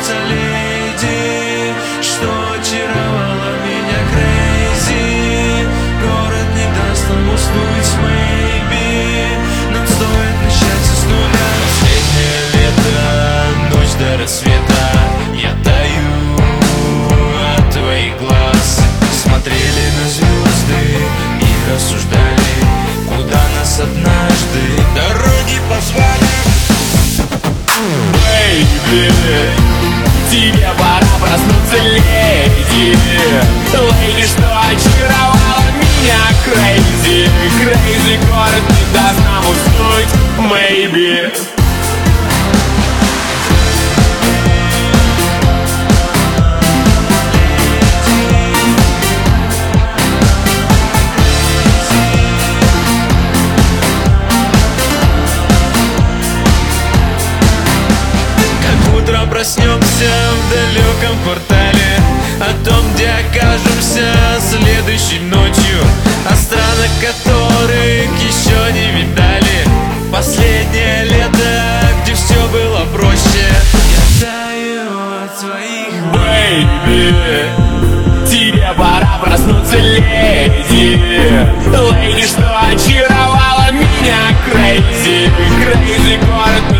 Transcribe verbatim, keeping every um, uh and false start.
проснуться, леди, что очаровала меня, крейзи. Город не даст нам уснуть, maybe. Нам стоит начать с нуля. Последнее лето, ночь до рассвета. Я таю от твоих глаз. Смотрели на звезды и рассуждали, куда нас однажды дороги позвали. Бэйби, тебе пора проснуться, леди. Леди, что очаровала меня, крейзи. Крейзи, город не даст нам уснуть, maybe. Проснемся в далеком квартале, о том, где окажемся следующей ночью, о странах, которых еще не видали. Последнее лето, где все было проще. Я таю от своих. Бэйби, тебе пора проснуться, леди. Леди, что очаровала меня, крейзи. Крейзи, город